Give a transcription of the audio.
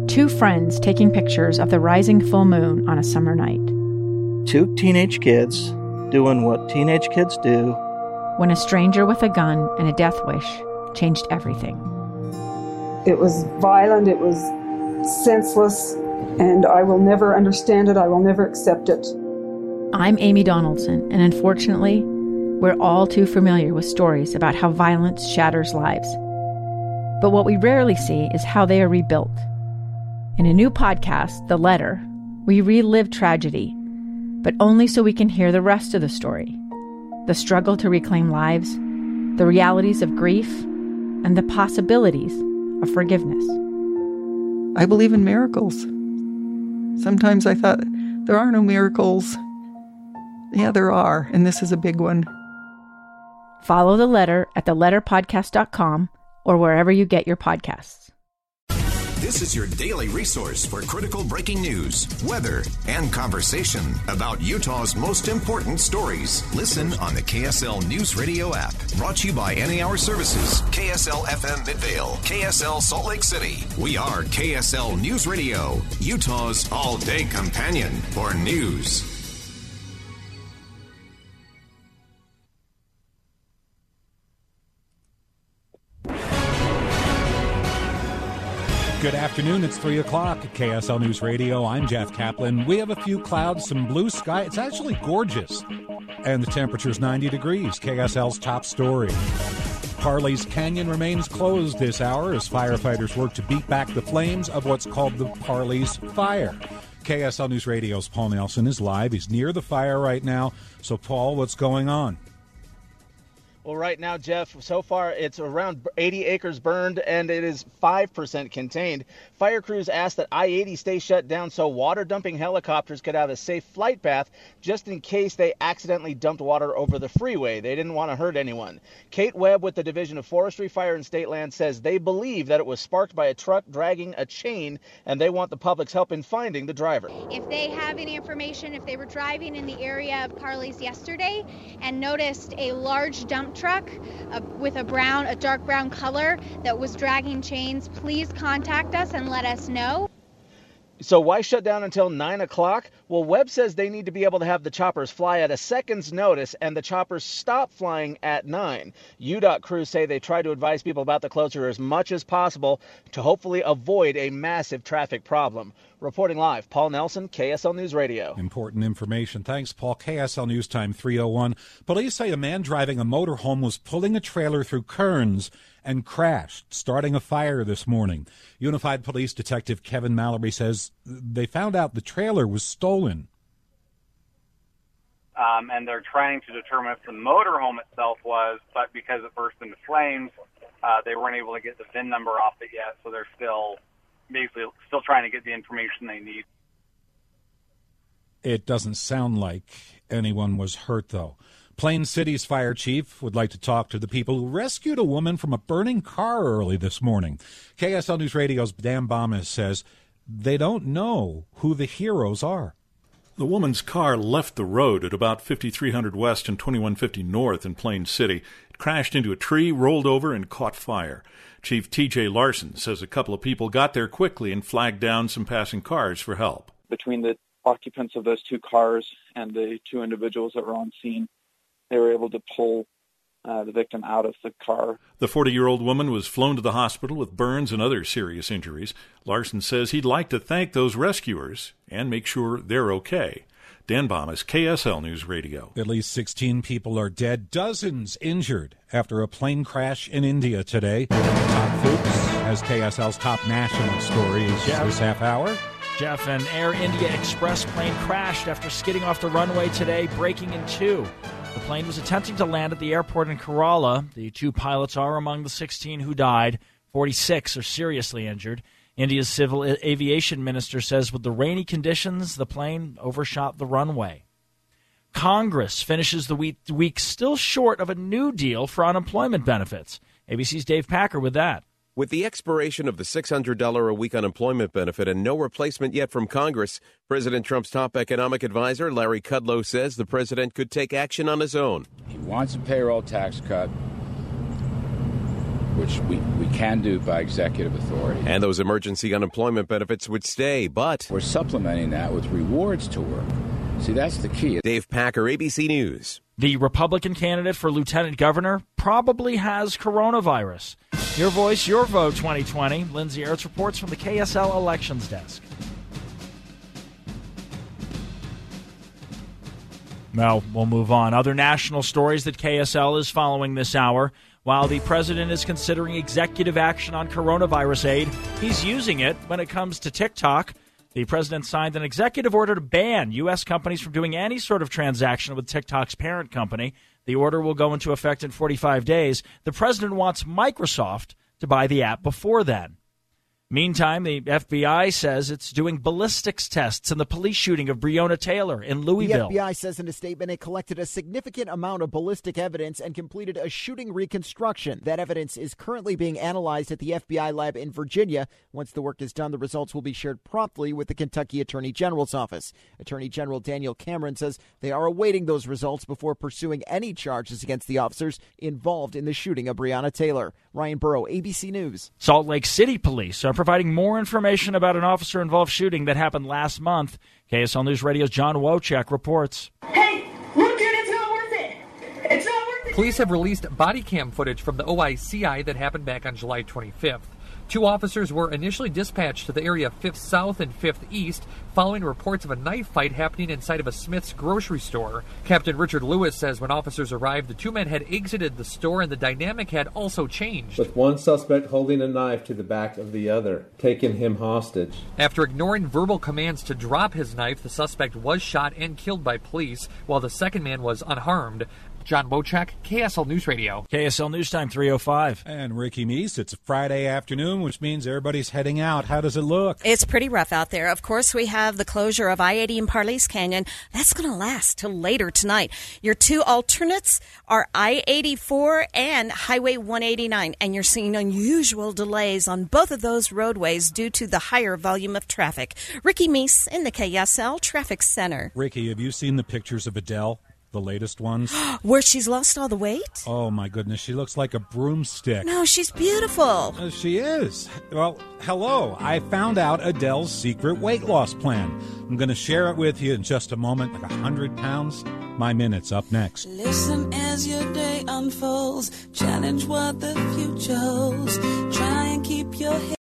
Two friends taking pictures of the rising full moon on a summer night. Two teenage kids doing what teenage kids do. When a stranger with a gun and a death wish changed everything. It was violent, it was senseless, and I will never understand it, I will never accept it. I'm Amy Donaldson, and unfortunately, we're all too familiar with stories about how violence shatters lives. But what we rarely see is how they are rebuilt. In a new podcast, The Letter, we relive tragedy, but only so we can hear the rest of the story. The struggle to reclaim lives, the realities of grief, and the possibilities of forgiveness. I believe in miracles. Sometimes I thought, there are no miracles. Yeah, there are, and this is a big one. Follow The Letter at theletterpodcast.com or wherever you get your podcasts. This is your daily resource for critical breaking news, weather, and conversation about Utah's most important stories. Listen on the KSL News Radio app. Brought to you by NAR Services, KSL FM Midvale, KSL Salt Lake City. We are KSL News Radio, Utah's all-day companion for news. Good afternoon. It's 3 o'clock at KSL News Radio. I'm Jeff Kaplan. We have a few clouds, some blue sky. It's actually gorgeous. And the temperature's 90 degrees. KSL's top story. Parley's Canyon remains closed this hour as firefighters work to beat back the flames of what's called the Parley's Fire. KSL News Radio's Paul Nelson is live. He's near the fire right now. So, Paul, what's going on? Well, right now, Jeff, so far it's around 80 acres burned and it is 5% contained. Fire crews asked that I-80 stay shut down so water dumping helicopters could have a safe flight path just in case they accidentally dumped water over the freeway. They didn't want to hurt anyone. Kate Webb with the Division of Forestry, Fire, and State Land says they believe that it was sparked by a truck dragging a chain and they want the public's help in finding the driver. If they have any information, if they were driving in the area of Parley's yesterday and noticed a large dump truck with a dark brown color that was dragging chains, please contact us and let us know. So why shut down until 9 o'clock? Well, Webb says they need to be able to have the choppers fly at a second's notice, and the choppers stop flying at 9. UDOT crews say they try to advise people about the closure as much as possible to hopefully avoid a massive traffic problem. Reporting live, Paul Nelson, KSL News Radio. Important information. Thanks, Paul. KSL News Time 3:01. Police say a man driving a motorhome was pulling a trailer through Kearns and crashed, starting a fire this morning. Unified Police Detective Kevin Mallory says they found out the trailer was stolen. And they're trying to determine if the motorhome itself was, but because it burst into flames, they weren't able to get the VIN number off it yet, so they're still trying to get the information they need. It doesn't sound like anyone was hurt, though. Plain City's fire chief would like to talk to the people who rescued a woman from a burning car early this morning. KSL News Radio's Dan Bomas says they don't know who the heroes are. The woman's car left the road at about 5300 West and 2150 North in Plain City. It crashed into a tree, rolled over, and caught fire. Chief T.J. Larson says a couple of people got there quickly and flagged down some passing cars for help. Between the occupants of those two cars and the two individuals that were on scene, they were able to pull the victim out of the car. The 40-year-old woman was flown to the hospital with burns and other serious injuries. Larson says he'd like to thank those rescuers and make sure they're okay. Dan Bomas, KSL News Radio. At least 16 people are dead, dozens injured after a plane crash in India today. Todd Fuchs has KSL's top national stories this half hour. Jeff, an Air India Express plane crashed after skidding off the runway today, breaking in two. The plane was attempting to land at the airport in Kerala. The two pilots are among the 16 who died. 46 are seriously injured. India's civil aviation minister says with the rainy conditions, the plane overshot the runway. Congress finishes the week still short of a new deal for unemployment benefits. ABC's Dave Packer with that. With the expiration of the $600 a week unemployment benefit and no replacement yet from Congress, President Trump's top economic advisor, Larry Kudlow, says the president could take action on his own. He wants a payroll tax cut, which we can do by executive authority. And those emergency unemployment benefits would stay, but we're supplementing that with rewards to work. See, that's the key. Dave Packer, ABC News. The Republican candidate for lieutenant governor probably has coronavirus. Your voice, your vote 2020. Lindsay Ertz reports from the KSL Elections Desk. Well, we'll move on. Other national stories that KSL is following this hour. While the president is considering executive action on coronavirus aid, he's using it when it comes to TikTok. The president signed an executive order to ban U.S. companies from doing any sort of transaction with TikTok's parent company. The order will go into effect in 45 days. The president wants Microsoft to buy the app before then. Meantime, the FBI says it's doing ballistics tests in the police shooting of Breonna Taylor in Louisville. The FBI says in a statement it collected a significant amount of ballistic evidence and completed a shooting reconstruction. That evidence is currently being analyzed at the FBI lab in Virginia. Once the work is done, the results will be shared promptly with the Kentucky Attorney General's office. Attorney General Daniel Cameron says they are awaiting those results before pursuing any charges against the officers involved in the shooting of Breonna Taylor. Ryan Burrow, ABC News. Salt Lake City police are providing more information about an officer-involved shooting that happened last month. KSL News Radio's John Wojcik reports. Hey, look, dude, it's not worth it. It's not worth it. Police have released body cam footage from the OICI that happened back on July 25th. 2 officers were initially dispatched to the area of 5th South and 5th East following reports of a knife fight happening inside of a Smith's grocery store. Captain Richard Lewis says when officers arrived, the 2 men had exited the store and the dynamic had also changed. With one suspect holding a knife to the back of the other, taking him hostage. After ignoring verbal commands to drop his knife, the suspect was shot and killed by police, while the second man was unharmed. John Wojcik, KSL News Radio. KSL News Time 3:05. And Ricky Meese, it's a Friday afternoon, which means everybody's heading out. How does it look? It's pretty rough out there. Of course, we have the closure of I-80 in Parley's Canyon. That's going to last till later tonight. Your 2 alternates are I-84 and Highway 189, and you're seeing unusual delays on both of those roadways due to the higher volume of traffic. Ricky Meese in the KSL Traffic Center. Ricky, have you seen the pictures of Adele? The latest ones? Where she's lost all the weight? Oh, my goodness. She looks like a broomstick. No, she's beautiful. She is. Well, hello. I found out Adele's secret weight loss plan. I'm going to share it with you in just a moment. Like 100 pounds. My Minute's up next. Listen as your day unfolds. Challenge what the future holds. Try and keep your head.